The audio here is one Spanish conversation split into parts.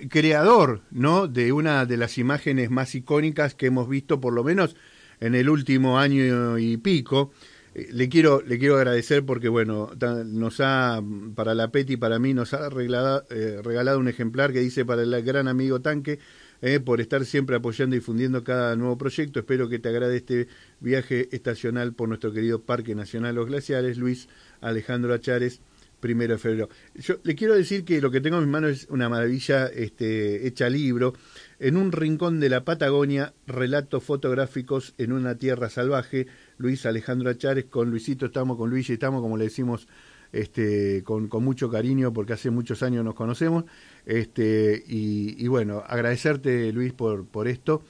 creador, ¿no?, de una de las imágenes más icónicas que hemos visto, por lo menos en el último año y pico. Le quiero agradecer porque, bueno, nos ha, para la Peti y para mí, nos ha regalado un ejemplar que dice: para el gran amigo Tanque, por estar siempre apoyando y difundiendo cada nuevo proyecto. Espero que te agrade este viaje estacional por nuestro querido Parque Nacional Los Glaciares. Luis Alejandro Achares, 1 de febrero. Yo le quiero decir que lo que tengo en mis manos es una maravilla hecha libro. En un rincón de la Patagonia, relatos fotográficos en una tierra salvaje. Luis Alejandro Achares. Con Luisito estamos, con Luis estamos, como le decimos, con mucho cariño, porque hace muchos años nos conocemos. Y bueno, agradecerte, Luis, por esto.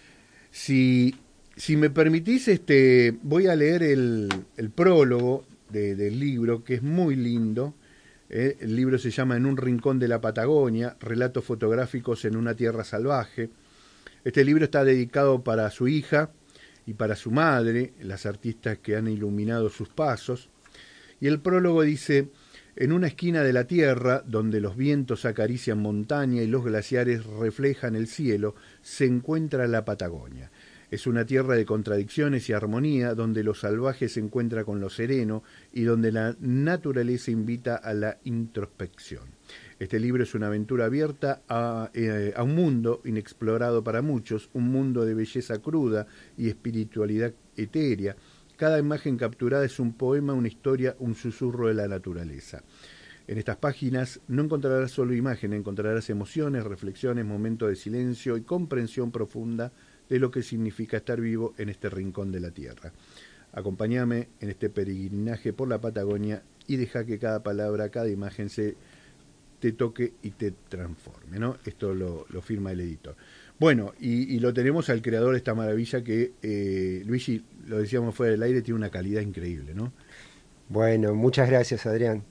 Si me permitís, voy a leer el prólogo del libro, que es muy lindo. El libro se llama En un rincón de la Patagonia, relatos fotográficos en una tierra salvaje. Este libro está dedicado para su hija y para su madre, las artistas que han iluminado sus pasos. Y el prólogo dice: en una esquina de la tierra, donde los vientos acarician montaña y los glaciares reflejan el cielo, se encuentra la Patagonia. Es una tierra de contradicciones y armonía, donde lo salvaje se encuentra con lo sereno y donde la naturaleza invita a la introspección. Este libro es una aventura abierta a un mundo inexplorado para muchos, un mundo de belleza cruda y espiritualidad etérea. Cada imagen capturada es un poema, una historia, un susurro de la naturaleza. En estas páginas no encontrarás solo imagen, encontrarás emociones, reflexiones, momentos de silencio y comprensión profunda de lo que significa estar vivo en este rincón de la tierra. Acompáñame en este peregrinaje por la Patagonia y deja que cada palabra, cada imagen te toque y te transforme, ¿no? Esto lo firma el editor. Bueno, y lo tenemos al creador de esta maravilla que, Luigi, lo decíamos fuera del aire, tiene una calidad increíble, ¿no? Bueno, muchas gracias, Adrián.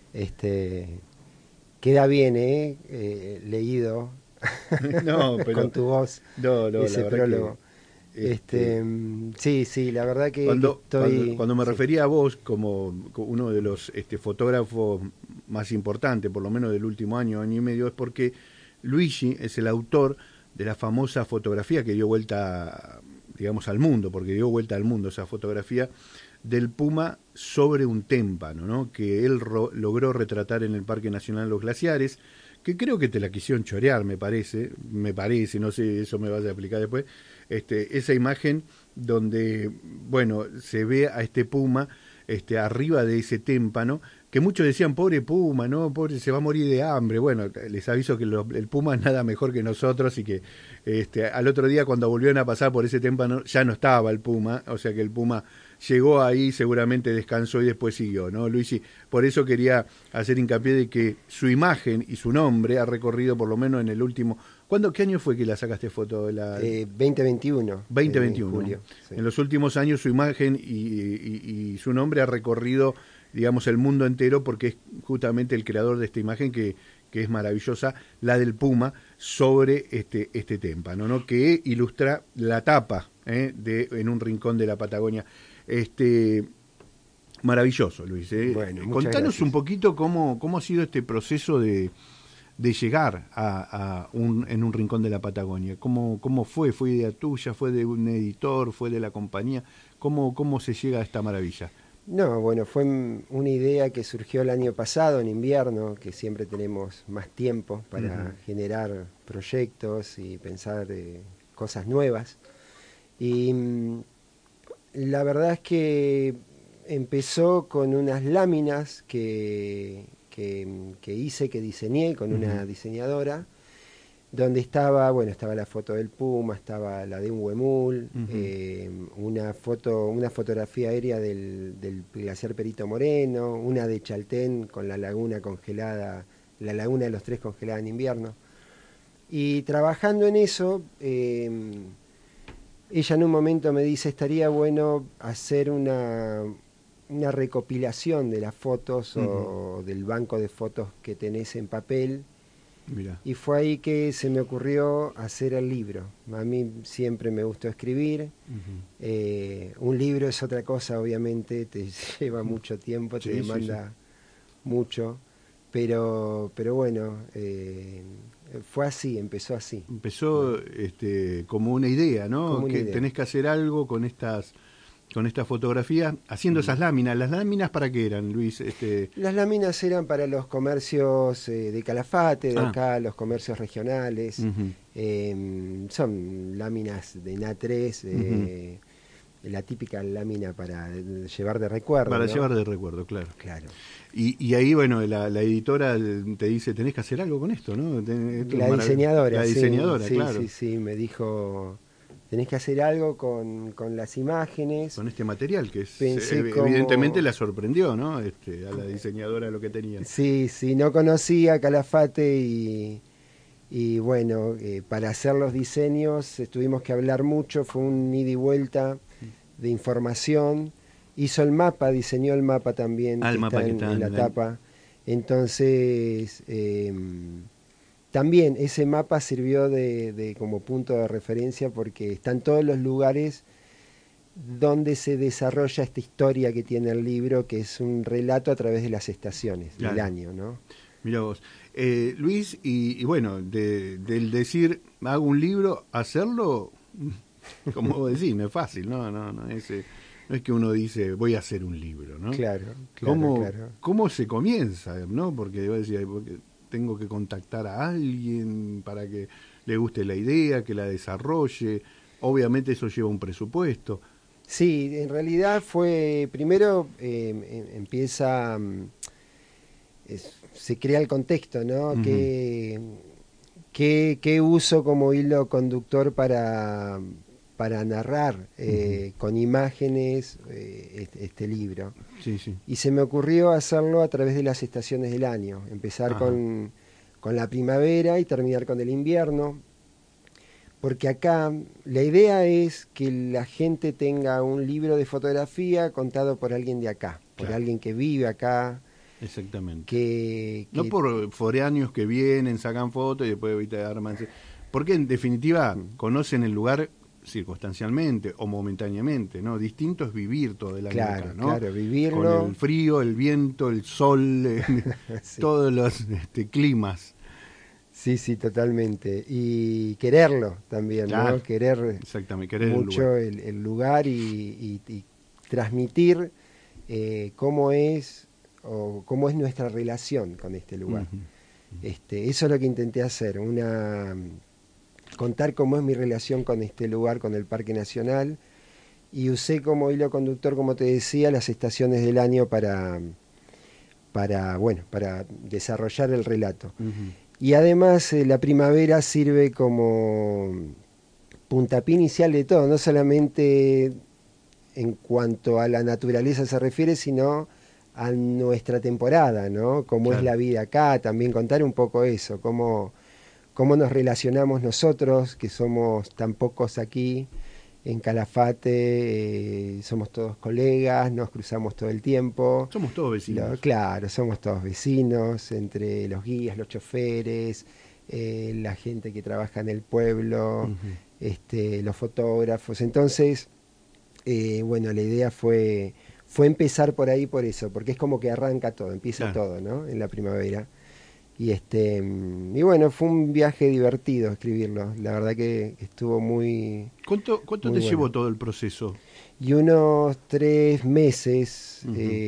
Queda bien, leído No, pero con tu voz no, la ese verdad que prólogo. Sí, la verdad que estoy... cuando me Sí. refería a vos como uno de los fotógrafos más importantes, por lo menos del último año, año y medio, es porque Luigi es el autor de la famosa fotografía que dio vuelta, digamos, al mundo, porque dio vuelta al mundo esa fotografía del puma sobre un témpano, ¿no?, que él logró retratar en el Parque Nacional Los Glaciares, que creo que te la quisieron chorear, me parece, no sé, eso me vas a explicar después. Esa imagen donde, bueno, se ve a este puma arriba de ese témpano, que muchos decían: pobre puma, no, pobre, se va a morir de hambre. Bueno, les aviso que el puma es nada mejor que nosotros, y que al otro día, cuando volvieron a pasar por ese témpano, ya no estaba el puma, o sea que el puma llegó ahí, seguramente descansó y después siguió, ¿no, Luigi? Por eso quería hacer hincapié de que su imagen y su nombre ha recorrido, por lo menos en el último... ¿Qué año fue que la sacaste foto? De la 2021, en 2021. julio. Sí. En los últimos años su imagen y su nombre ha recorrido, digamos, el mundo entero, porque es justamente el creador de esta imagen que es maravillosa, la del puma sobre este témpano, ¿no?, que ilustra la tapa de En un rincón de la Patagonia. Maravilloso, Luis. Bueno, muchas Contanos un gracias. poquito cómo ha sido este proceso de llegar en un rincón de la Patagonia. ¿Cómo fue? ¿Fue idea tuya? ¿Fue de un editor? ¿Fue de la compañía? ¿Cómo se llega a esta maravilla? No, bueno, fue una idea que surgió el año pasado, en invierno, que siempre tenemos más tiempo para Uh-huh. generar proyectos y pensar cosas nuevas. Y la verdad es que empezó con unas láminas que hice, que diseñé con Uh-huh. una diseñadora, donde estaba la foto del puma, estaba la de un huemul, Uh-huh. una fotografía aérea del glaciar Perito Moreno, una de Chaltén con la laguna congelada, la laguna de los Tres congelada en invierno. Y trabajando en eso, ella en un momento me dice: estaría bueno hacer una recopilación de las fotos Uh-huh. o del banco de fotos que tenés en papel. Mira. Y fue ahí que se me ocurrió hacer el libro. A mí siempre me gustó escribir. Uh-huh. Un libro es otra cosa, obviamente, te lleva mucho tiempo, te Sí, sí, sí. demanda mucho. Pero bueno, Fue así, empezó así. Empezó como una idea, ¿no? Como una Que idea. tenés que hacer algo con estas fotografías, haciendo esas láminas. ¿Las láminas para qué eran, Luis? Las láminas eran para los comercios de Calafate, de Ah, acá, los comercios regionales. ujú, Son láminas de NA3, ujú. la típica lámina para llevar de recuerdo, Para ¿no? llevar de recuerdo, claro. Claro. Y ahí, bueno, la editora te dice, tenés que hacer algo con esto, ¿no? Esto es La maravilloso. diseñadora, La sí, diseñadora, sí, claro. sí, sí, me dijo, tenés que hacer algo con las imágenes. Con este material que Pensé evidentemente como, la sorprendió, ¿no? A la diseñadora lo que tenían. sí, sí, no conocía Calafate y bueno, para hacer los diseños tuvimos que hablar mucho, fue un ida y vuelta de información. Hizo el mapa, diseñó el mapa también, Ah, el que mapa está que está en la tapa. Entonces, también ese mapa sirvió de como punto de referencia porque están todos los lugares donde se desarrolla esta historia que tiene el libro, que es un relato a través de las estaciones del claro. año, ¿no? Mira vos. Luis, y bueno, del decir, hago un libro, hacerlo, como vos decís, no es fácil, ¿no? No es que uno dice, voy a hacer un libro, ¿no? Claro, claro, claro. ¿Cómo se comienza, ¿no? Porque vos decís, porque tengo que contactar a alguien para que le guste la idea, que la desarrolle. Obviamente eso lleva un presupuesto. Sí, en realidad fue, primero empieza, se crea el contexto, ¿no? Ujú, ¿Qué uso como hilo conductor para narrar ujú. con imágenes este libro? Sí, sí. Y se me ocurrió hacerlo a través de las estaciones del año, empezar Ajá. con la primavera y terminar con el invierno, porque acá la idea es que la gente tenga un libro de fotografía contado por alguien de acá, por Claro, alguien que vive acá, exactamente. No que por foráneos que vienen, sacan fotos y después ¿viste? Arman. Porque en definitiva conocen el lugar circunstancialmente o momentáneamente, ¿no? Distinto es vivir todo el año acá, claro, ¿no? claro, Con vivirlo, el frío, el viento, el sol, sí, todos los climas. sí, sí, totalmente, y quererlo también, Claro, ¿no? Querer exactamente, querer el lugar. mucho el lugar y transmitir cómo es o cómo es nuestra relación con este lugar. Ujú. Eso es lo que intenté hacer, contar cómo es mi relación con este lugar, con el Parque Nacional, y usé como hilo conductor, como te decía, las estaciones del año para desarrollar el relato. Ujú. Y además la primavera sirve como puntapié inicial de todo, no solamente en cuanto a la naturaleza se refiere, sino a nuestra temporada, ¿no? Cómo es Claro. la vida acá, también contar un poco eso, cómo nos relacionamos nosotros, que somos tan pocos aquí en Calafate, somos todos colegas, nos cruzamos todo el tiempo. Somos todos vecinos. Claro, somos todos vecinos, entre los guías, los choferes, la gente que trabaja en el pueblo, Ujú. los fotógrafos. Entonces, bueno, la idea fue empezar por ahí por eso, porque es como que arranca todo, empieza Claro. todo, ¿no? En la primavera. Y bueno, fue un viaje divertido escribirlo. La verdad que estuvo ¿Cuánto muy te bueno. llevó todo el proceso? Y unos 3 meses Ujú.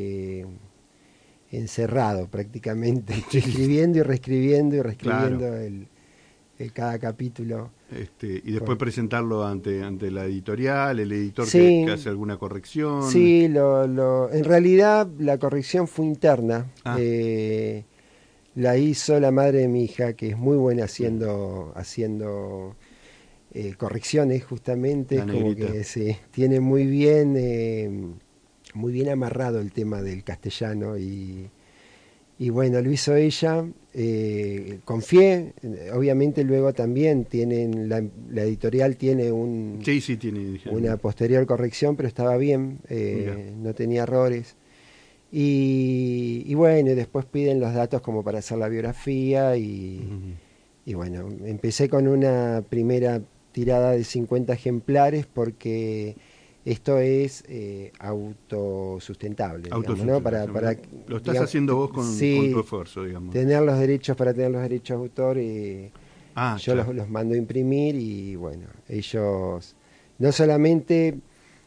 encerrado prácticamente, Sí, escribiendo y reescribiendo y claro. reescribiendo cada capítulo. Y después Con... presentarlo ante la editorial, el editor que Sí, hace alguna corrección. sí, en realidad la corrección fue interna. Ah, La hizo la madre de mi hija, que es muy buena bien, haciendo correcciones justamente, la es como negrita. que se tiene muy bien amarrado el tema del castellano y bueno, lo hizo ella, confié, obviamente luego también la editorial tiene Sí, sí, tiene, una dijeron. posterior corrección, pero estaba bien, Mira. no tenía errores. Y bueno, y después piden los datos como para hacer la biografía Ujú. y bueno, empecé con una primera tirada de 50 ejemplares porque esto es autosustentable, digamos, ¿no? Lo estás digamos, haciendo vos sí, con tu esfuerzo, digamos. tener los derechos, para tener los derechos de autor, yo Claro. los mando a imprimir y bueno, ellos no solamente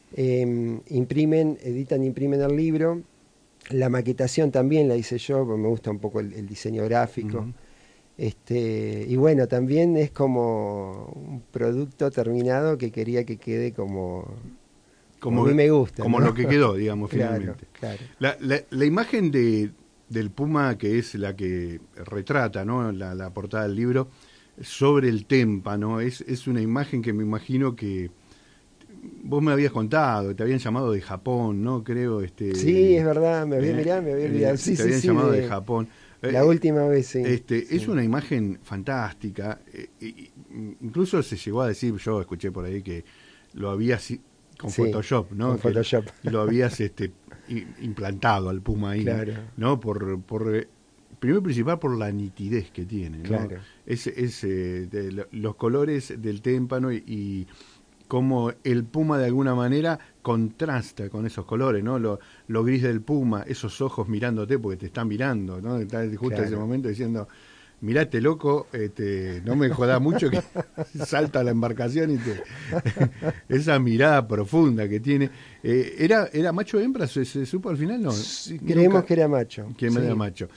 imprimen el libro, la maquetación también la hice yo, porque me gusta un poco el diseño gráfico. Uh-huh. Y bueno, también es como un producto terminado que quería que quede como a mí me gusta, como ¿no? lo que quedó, digamos, Claro, finalmente. claro. La imagen del puma, que es la que retrata, ¿no? La portada del libro, sobre el témpano, es una imagen que me imagino que vos me habías contado, te habían llamado de Japón, ¿no? Creo, Sí, es verdad, mirá, me había olvidado. Sí, te sí, habían sí, llamado de Japón. la última vez, sí. Es una imagen fantástica. Incluso se llegó a decir, yo escuché por ahí que lo habías con Sí, Photoshop, ¿no? con Photoshop. Que lo habías implantado al puma ahí, Claro. ¿no? Primero y principal por la nitidez que tiene, ¿no? Claro. Los colores del témpano y cómo el puma de alguna manera contrasta con esos colores, ¿no? Lo gris del puma, esos ojos mirándote porque te están mirando, ¿no? Está justo Claro. en ese momento diciendo, mirate loco, no me jodas mucho que salta a la embarcación y esa mirada profunda que tiene. ¿Era macho o hembra? ¿Se supo al final? No. Creemos que era macho. Que sí. era macho.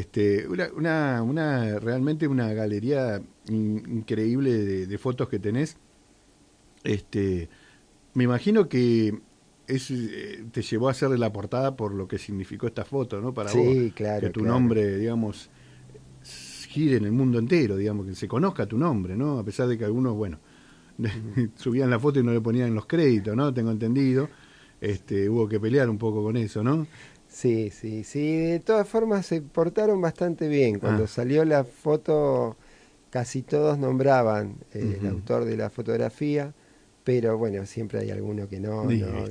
Realmente una galería increíble de fotos que tenés. Me imagino que te llevó a hacerle la portada por lo que significó esta foto, ¿no? Para vos, Sí, claro, que tu claro. nombre, digamos, gire en el mundo entero, digamos, que se conozca tu nombre, ¿no? A pesar de que algunos, bueno, subían la foto y no le ponían los créditos, ¿no? Tengo entendido. Hubo que pelear un poco con eso, ¿no? Sí, sí, sí. De todas formas se portaron bastante bien. Cuando salió la foto, casi todos nombraban el autor de la fotografía, pero bueno, siempre hay alguno que no, ¿no?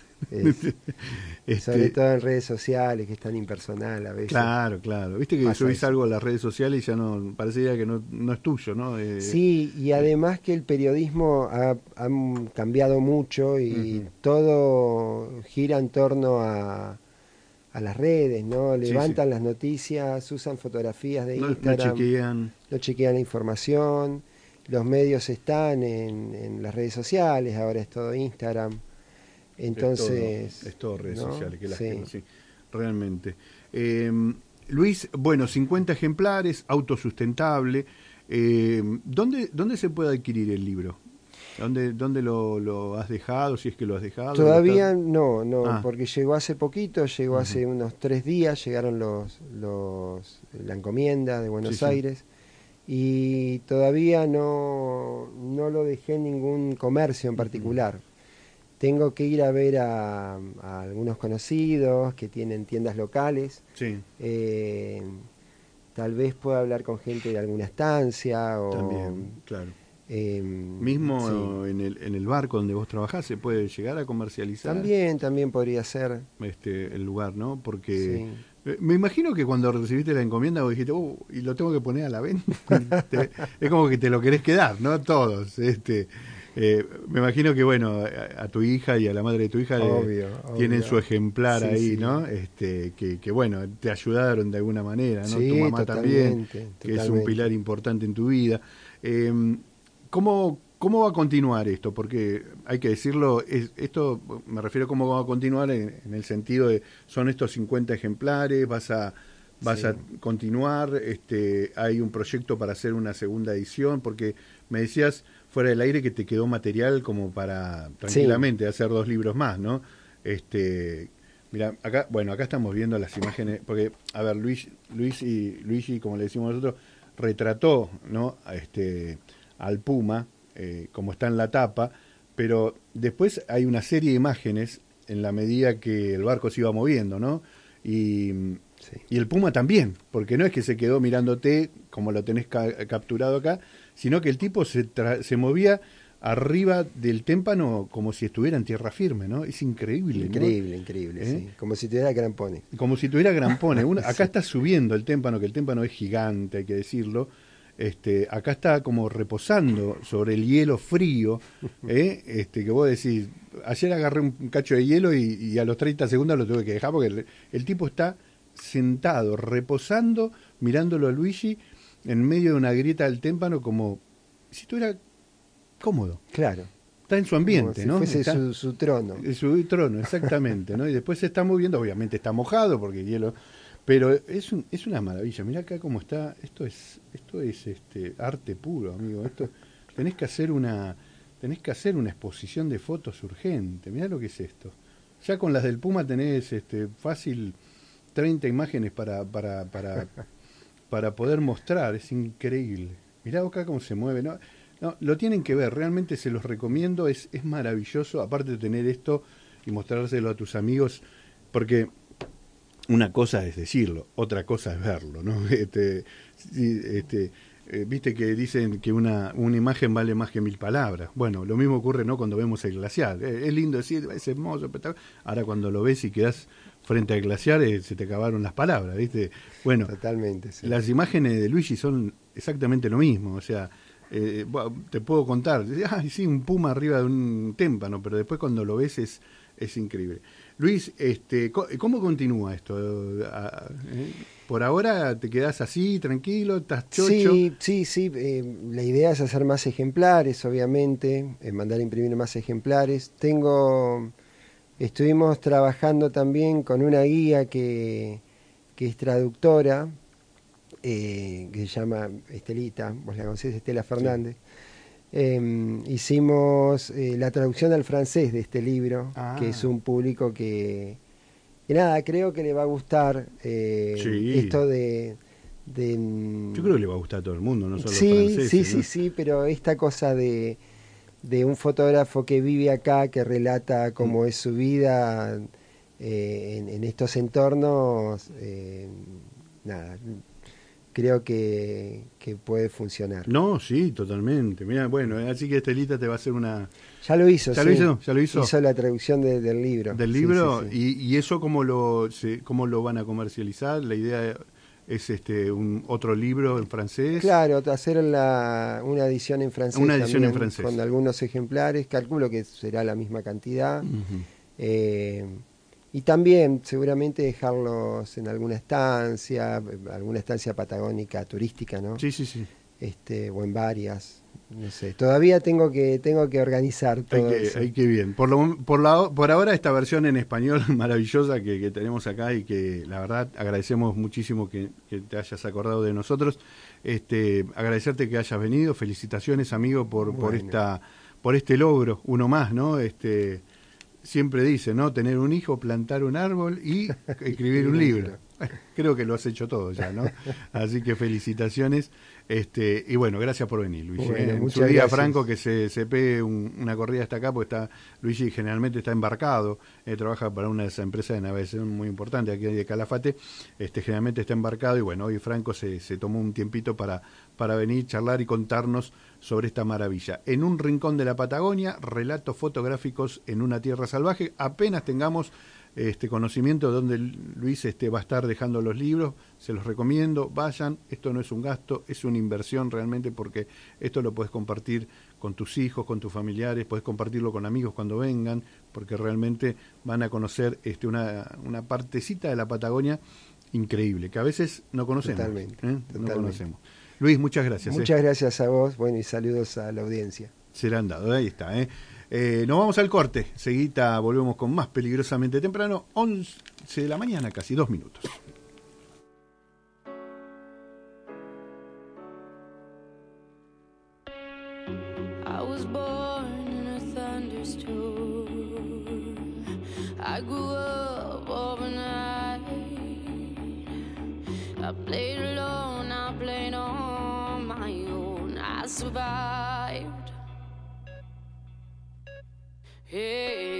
Sobre todo en redes sociales, que es tan impersonal a veces. Claro, claro. Viste que subís algo a las redes sociales y ya no, parecería que no es tuyo, ¿no? Sí, y además que el periodismo ha cambiado mucho y todo gira en torno a las redes, ¿no? Levantan las noticias, usan fotografías de Instagram, no chequean la información, los medios están en las redes sociales, ahora es todo Instagram. Entonces, es todo redes ¿no? sociales, que lástima, sí, realmente. Luis, bueno, 50 ejemplares, autosustentable. ¿Dónde se puede adquirir el libro? ¿Dónde lo has dejado, si es que lo has dejado? Todavía no, porque llegó hace poquito, llegó hace unos 3 días, llegaron la encomienda de Buenos Aires, y todavía no lo dejé en ningún comercio en particular. Tengo que ir a ver a algunos conocidos que tienen tiendas locales. Sí. Tal vez pueda hablar con gente de alguna estancia o... También, claro. Mismo en el barco donde vos trabajás se puede llegar a comercializar. También podría ser. El lugar, ¿no? Porque me imagino que cuando recibiste la encomienda vos dijiste, y lo tengo que poner a la venta. Es como que te lo querés quedar, ¿no? Todos. Me imagino que, bueno, a tu hija y a la madre de tu hija tienen su ejemplar ahí, ¿no? Que, bueno, te ayudaron de alguna manera, ¿no? Tu mamá también, que es un pilar importante en tu vida. ¿Cómo va a continuar esto? Porque hay que decirlo, esto me refiero a cómo va a continuar en el sentido de, son estos 50 ejemplares, vas a continuar, hay un proyecto para hacer una segunda edición, porque me decías fuera del aire que te quedó material como para tranquilamente hacer 2 libros más, ¿no? Mira, acá estamos viendo las imágenes, porque, a ver, Luigi, como le decimos nosotros, retrató, ¿no? Al puma, como está en la tapa, pero después hay una serie de imágenes en la medida que el barco se iba moviendo, ¿no? Y el puma también, porque no es que se quedó mirándote como lo tenés capturado acá, sino que el tipo se movía arriba del témpano como si estuviera en tierra firme, ¿no? Es increíble, Increíble, sí. Como si tuviera grampones. Como si tuviera grampones. Acá está subiendo el témpano, que el témpano es gigante, hay que decirlo. Acá está como reposando sobre el hielo frío, que vos decís, ayer agarré un cacho de hielo y a los 30 segundos lo tuve que dejar porque el tipo está sentado, reposando, mirándolo a Luigi en medio de una grieta del témpano como si estuviera cómodo. Claro. Está en su ambiente, como si ¿no? fuese su trono. Su trono, exactamente, ¿no? Y después se está moviendo, obviamente está mojado porque el hielo, pero es una maravilla. Mirá acá cómo está, esto es arte puro, amigo. Esto tenés que hacer una exposición de fotos urgente. Mirá lo que es esto. Ya con las del Puma tenés fácil 30 imágenes para poder mostrar, es increíble. Mirá acá cómo se mueve, ¿no? No, lo tienen que ver, realmente se los recomiendo, es maravilloso, aparte de tener esto y mostrárselo a tus amigos, porque una cosa es decirlo, otra cosa es verlo, ¿no? Viste que dicen que una imagen vale más que 1000 palabras. Bueno, lo mismo ocurre, ¿no? Cuando vemos el glaciar. Es lindo decir, es hermoso, espectacular. Ahora cuando lo ves y quedás frente al glaciar, se te acabaron las palabras, ¿viste? Bueno, totalmente, sí. Las imágenes de Luigi son exactamente lo mismo, o sea, te puedo contar, sí, un puma arriba de un témpano, pero después cuando lo ves es increíble. Luis, ¿cómo continúa esto? ¿Por ahora te quedás así, tranquilo, estás chocho? Sí, la idea es hacer más ejemplares, obviamente, mandar a imprimir más ejemplares. Estuvimos trabajando también con una guía que es traductora, que se llama Estelita, vos la conocés, Estela Fernández. Sí. Hicimos la traducción al francés de este libro, que es un público que nada, creo que le va a gustar esto de... Yo creo que le va a gustar a todo el mundo, no solo a los franceses. Sí, pero esta cosa de un fotógrafo que vive acá, que relata cómo es su vida en estos entornos, nada, creo que puede funcionar. No, sí, totalmente. Mira, bueno, así que Estelita te va a hacer una... Ya lo hizo, ¿Ya lo hizo? Hizo la traducción del libro. ¿Del libro? Sí. ¿Y eso cómo lo van a comercializar? La idea es otro libro en francés. Claro, hacer una edición en francés. Una edición en francés. Con algunos ejemplares, calculo que será la misma cantidad. Uh-huh. Y también seguramente dejarlos en alguna estancia patagónica turística, ¿no? Sí. O en varias, no sé. Todavía tengo que organizar todo eso. Qué bien. Por ahora esta versión en español maravillosa que tenemos acá y que la verdad agradecemos muchísimo que te hayas acordado de nosotros. Agradecerte que hayas venido. Felicitaciones, amigo, por este logro, uno más, ¿no? Siempre dice, ¿no? Tener un hijo, plantar un árbol y escribir un libro. Creo que lo has hecho todo ya, ¿no? Así que felicitaciones. Y bueno, gracias por venir, Luigi. Bueno, en su día, Franco, que se pegue una corrida hasta acá, porque Luigi generalmente está embarcado, trabaja para una de esas empresas de navegación muy importante aquí de Calafate, generalmente está embarcado, y bueno, hoy Franco se tomó un tiempito para venir, charlar y contarnos sobre esta maravilla. En un rincón de la Patagonia, relatos fotográficos en una tierra salvaje. Apenas tengamos conocimiento de donde Luis va a estar dejando los libros, se los recomiendo, vayan, esto no es un gasto, es una inversión realmente, porque esto lo puedes compartir con tus hijos, con tus familiares, puedes compartirlo con amigos cuando vengan, porque realmente van a conocer una partecita de la Patagonia increíble, que a veces no conocemos. Totalmente. No conocemos. Luis, muchas gracias. Muchas gracias a vos, bueno, y saludos a la audiencia. Se la han dado, ahí está, nos vamos al corte, seguida volvemos con más Peligrosamente Temprano, 11 de la mañana, casi 2 minutos. I was born in a thunderstorm. I grew up overnight. I played alone, I played on my own. I survived. Hey.